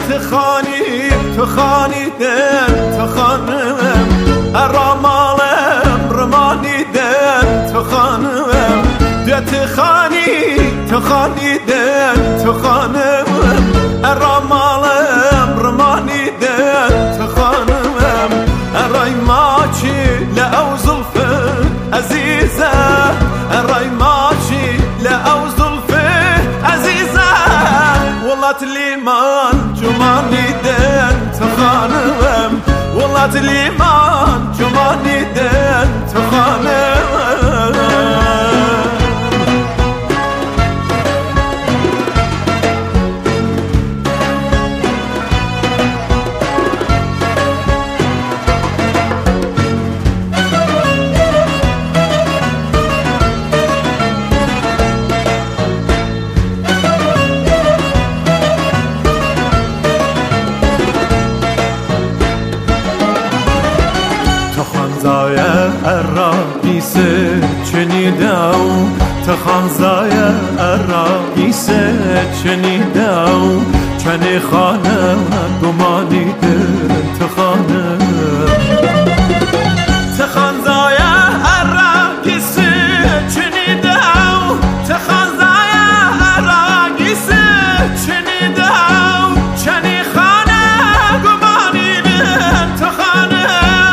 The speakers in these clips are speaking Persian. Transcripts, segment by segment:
تخاني دن تخانم ارامالم رماني دن تخانم تخاني دن تخانم ارامالم رماني دن تخانم اراي ماشي لاو زلفه عزيزه اراي ماشي لاو زلفه عزيزه والله تليمان جماني دن تخانم والله تليمان جماني دن تخانم تخانزايا الرئيس شنيداو تخانزايا الرئيس شنيداو شني خانه قماني تخانه تخانزايا الرئيس شنيداو تخانزايا الرئيس شنيداو شني خانه قماني تخانه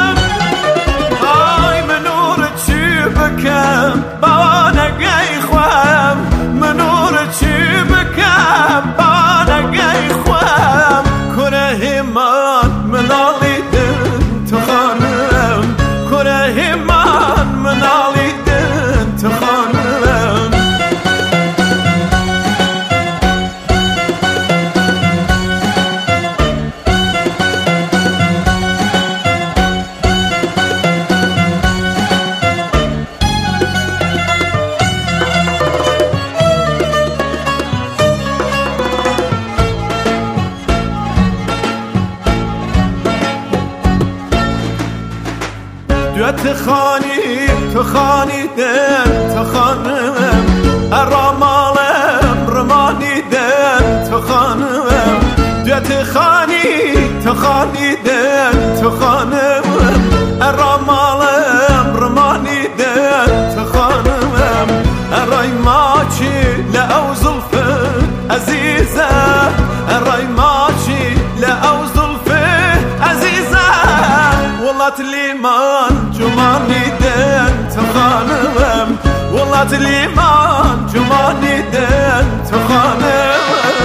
بانا جاي خوام منور تشبكام بانا جاي خوام كرهمان منالي دن تخانم كرهمان منالي دن تخانم تخاني دن تخانم ارامالم رماني دن تخانم تخاني دن تخانم ارامالم رماني دن تخانم اراي ماشي لاو زلفه عزيزه اراي ماشي لاو زلفه عزيزه والله تليمان جماني دن تخانم والله تليمان جماني دن تخانم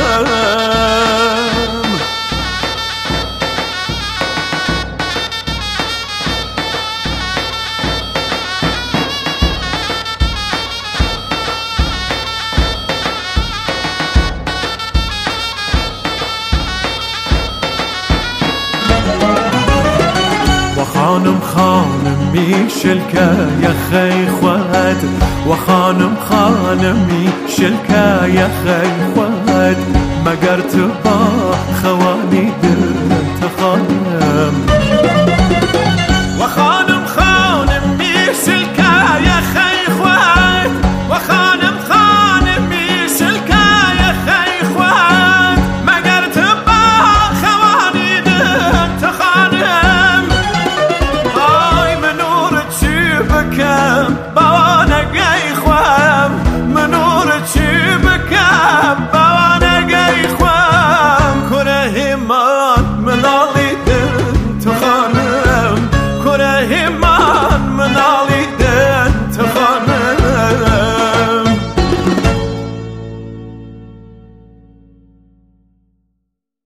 خانم میشلکه یا خی خود و خانم میشلکه یا خی خود مگر تو با خوانی دل تخانم